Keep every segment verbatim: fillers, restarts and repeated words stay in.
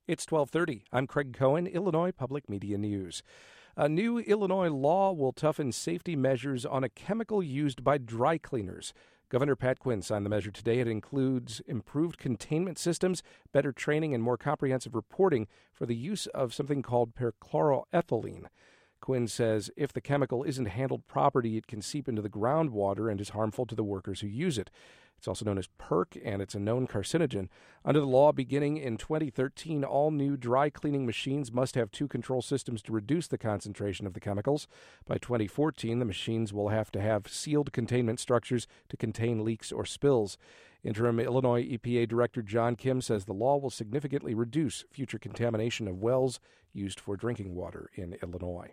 It's twelve thirty. I'm Craig Cohen, Illinois Public Media News. A new Illinois law will toughen safety measures on a chemical used by dry cleaners. Governor Pat Quinn signed the measure today. It includes improved containment systems, better training, and more comprehensive reporting for the use of something called perchloroethylene. Quinn says if the chemical isn't handled properly, it can seep into the groundwater and is harmful to the workers who use it. It's also known as PERC, and it's a known carcinogen. Under the law, beginning in twenty thirteen, all new dry cleaning machines must have two control systems to reduce the concentration of the chemicals. By twenty fourteen, the machines will have to have sealed containment structures to contain leaks or spills. Interim Illinois E P A Director John Kim says the law will significantly reduce future contamination of wells used for drinking water in Illinois.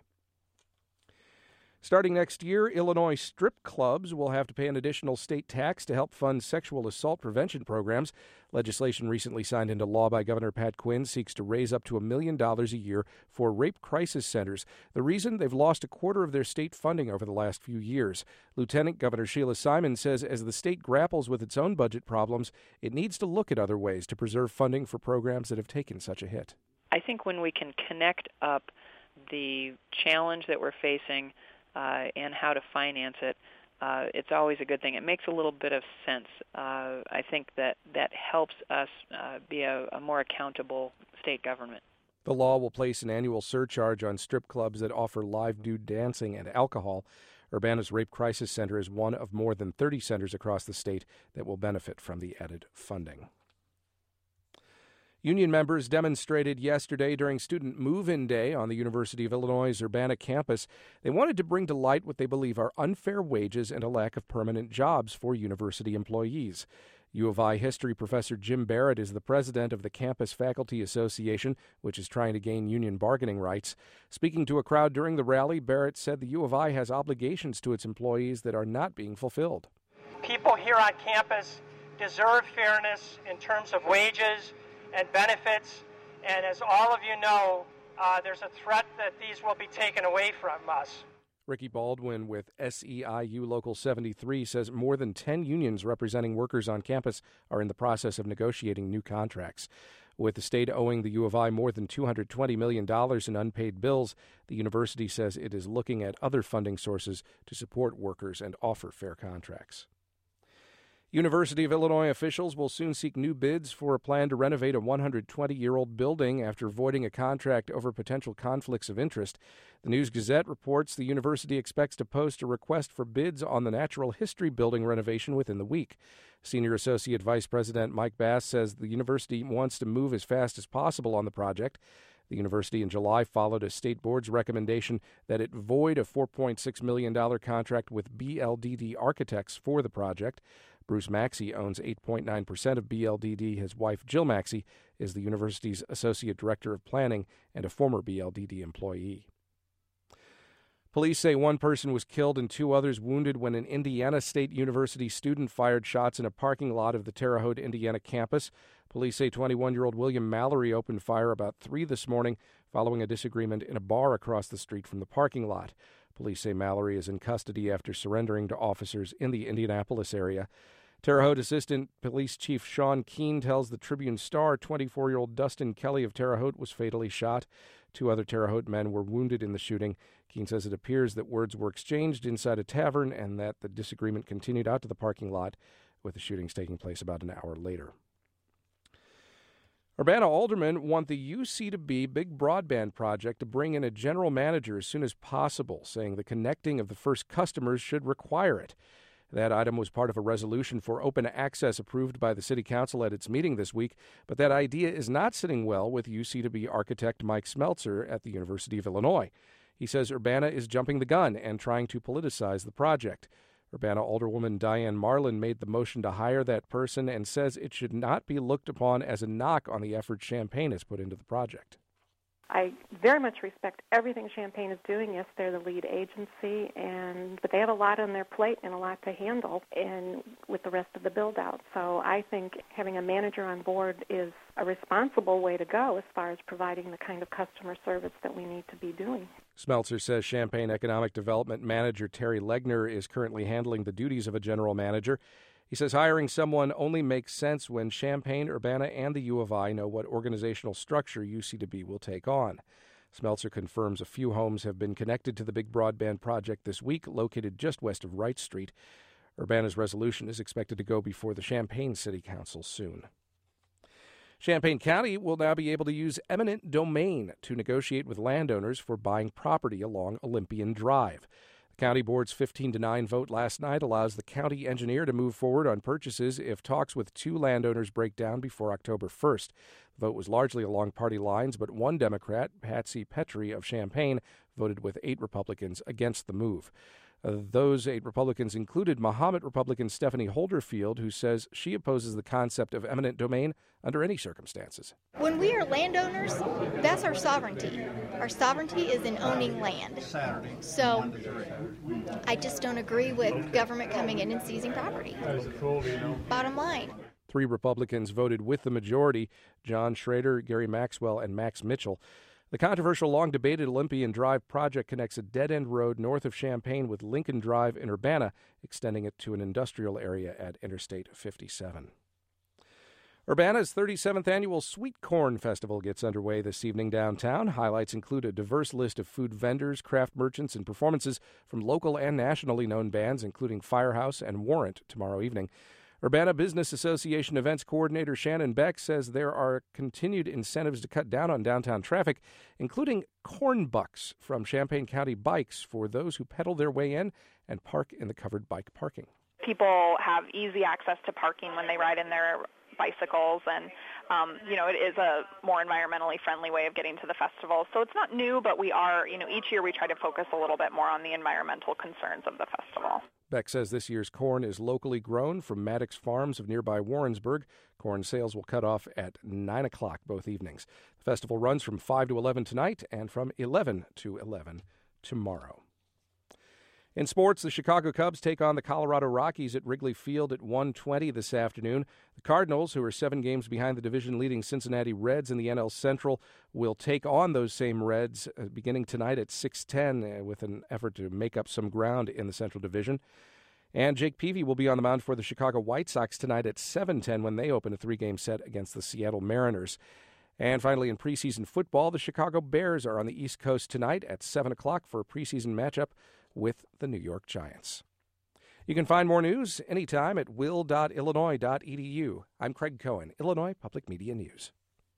Starting next year, Illinois strip clubs will have to pay an additional state tax to help fund sexual assault prevention programs. Legislation recently signed into law by Governor Pat Quinn seeks to raise up to a million dollars a year for rape crisis centers. The reason? They've lost a quarter of their state funding over the last few years. Lieutenant Governor Sheila Simon says as the state grapples with its own budget problems, it needs to look at other ways to preserve funding for programs that have taken such a hit. I think when we can connect up the challenge that we're facing Uh, and how to finance it, uh, it's always a good thing. It makes a little bit of sense. Uh, I think that that helps us uh, be a, a more accountable state government. The law will place an annual surcharge on strip clubs that offer live nude dancing and alcohol. Urbana's Rape Crisis Center is one of more than thirty centers across the state that will benefit from the added funding. Union members demonstrated yesterday during Student Move-In Day on the University of Illinois' Urbana campus. They wanted to bring to light what they believe are unfair wages and a lack of permanent jobs for university employees. U of I history professor Jim Barrett is the president of the Campus Faculty Association, which is trying to gain union bargaining rights. Speaking to a crowd during the rally, Barrett said the U of I has obligations to its employees that are not being fulfilled. People here on campus deserve fairness in terms of wages and benefits, and as all of you know, uh, there's a threat that these will be taken away from us. Ricky Baldwin with S E I U Local seventy-three says more than ten unions representing workers on campus are in the process of negotiating new contracts. With the state owing the U of I more than two hundred twenty million dollars in unpaid bills, the university says it is looking at other funding sources to support workers and offer fair contracts. University of Illinois officials will soon seek new bids for a plan to renovate a one hundred twenty-year-old building after voiding a contract over potential conflicts of interest. The News-Gazette reports the university expects to post a request for bids on the Natural History Building renovation within the week. Senior Associate Vice President Mike Bass says the university wants to move as fast as possible on the project. The university in July followed a state board's recommendation that it void a four point six million dollars contract with B L D D Architects for the project. Bruce Maxey owns eight point nine percent of B L D D. His wife, Jill Maxey, is the university's Associate Director of Planning and a former B L D D employee. Police say one person was killed and two others wounded when an Indiana State University student fired shots in a parking lot of the Terre Haute, Indiana campus. Police say twenty-one-year-old William Mallory opened fire about three this morning following a disagreement in a bar across the street from the parking lot. Police say Mallory is in custody after surrendering to officers in the Indianapolis area. Terre Haute Assistant Police Chief Sean Keene tells the Tribune-Star twenty-four-year-old Dustin Kelly of Terre Haute was fatally shot. Two other Terre Haute men were wounded in the shooting. Keene says it appears that words were exchanged inside a tavern and that the disagreement continued out to the parking lot, with the shootings taking place about an hour later. Urbana aldermen want the U C to B big broadband project to bring in a general manager as soon as possible, saying the connecting of the first customers should require it. That item was part of a resolution for open access approved by the City Council at its meeting this week, but that idea is not sitting well with U C to B architect Mike Smeltzer at the University of Illinois. He says Urbana is jumping the gun and trying to politicize the project. Urbana Alderwoman Diane Marlin made the motion to hire that person and says it should not be looked upon as a knock on the effort Champaign has put into the project. I very much respect everything Champaign is doing. Yes, they're the lead agency, and but they have a lot on their plate and a lot to handle and with the rest of the build-out. So I think having a manager on board is a responsible way to go as far as providing the kind of customer service that we need to be doing. Smeltzer says Champaign Economic Development Manager Terry Legner is currently handling the duties of a general manager. He says hiring someone only makes sense when Champaign, Urbana, and the U of I know what organizational structure U C to B will take on. Smeltzer confirms a few homes have been connected to the big broadband project this week, located just west of Wright Street. Urbana's resolution is expected to go before the Champaign City Council soon. Champaign County will now be able to use eminent domain to negotiate with landowners for buying property along Olympian Drive. The county board's fifteen to nine vote last night allows the county engineer to move forward on purchases if talks with two landowners break down before October first. The vote was largely along party lines, but one Democrat, Patsy Petrie of Champaign, voted with eight Republicans against the move. Uh, those eight Republicans included Mahomet Republican Stephanie Holderfield, who says she opposes the concept of eminent domain under any circumstances. When we are landowners, that's our sovereignty. Our sovereignty is in owning land. So I just don't agree with government coming in and seizing property. Bottom line. Three Republicans voted with the majority: John Schrader, Gary Maxwell, and Max Mitchell. The controversial, long-debated Olympian Drive project connects a dead-end road north of Champaign with Lincoln Drive in Urbana, extending it to an industrial area at Interstate fifty-seven. Urbana's thirty-seventh annual Sweet Corn Festival gets underway this evening downtown. Highlights include a diverse list of food vendors, craft merchants, and performances from local and nationally known bands, including Firehouse and Warrant, tomorrow evening. Urbana Business Association events coordinator Shannon Beck says there are continued incentives to cut down on downtown traffic, including corn bucks from Champaign County Bikes for those who pedal their way in and park in the covered bike parking. People have easy access to parking when they ride in their bicycles, and um, you know, it is a more environmentally friendly way of getting to the festival. So it's not new, but we are, you know, each year we try to focus a little bit more on the environmental concerns of the festival. Beck says this year's corn is locally grown from Maddox Farms of nearby Warrensburg. Corn sales will cut off at nine o'clock both evenings. The festival runs from five to eleven tonight and from eleven to eleven tomorrow. In sports, the Chicago Cubs take on the Colorado Rockies at Wrigley Field at one twenty this afternoon. The Cardinals, who are seven games behind the division-leading Cincinnati Reds in the N L Central, will take on those same Reds uh, beginning tonight at six ten uh, with an effort to make up some ground in the Central Division. And Jake Peavy will be on the mound for the Chicago White Sox tonight at seven ten when they open a three-game set against the Seattle Mariners. And finally, in preseason football, the Chicago Bears are on the East Coast tonight at seven o'clock for a preseason matchup with the New York Giants. You can find more news anytime at will dot illinois dot e d u. I'm Craig Cohen, Illinois Public Media News.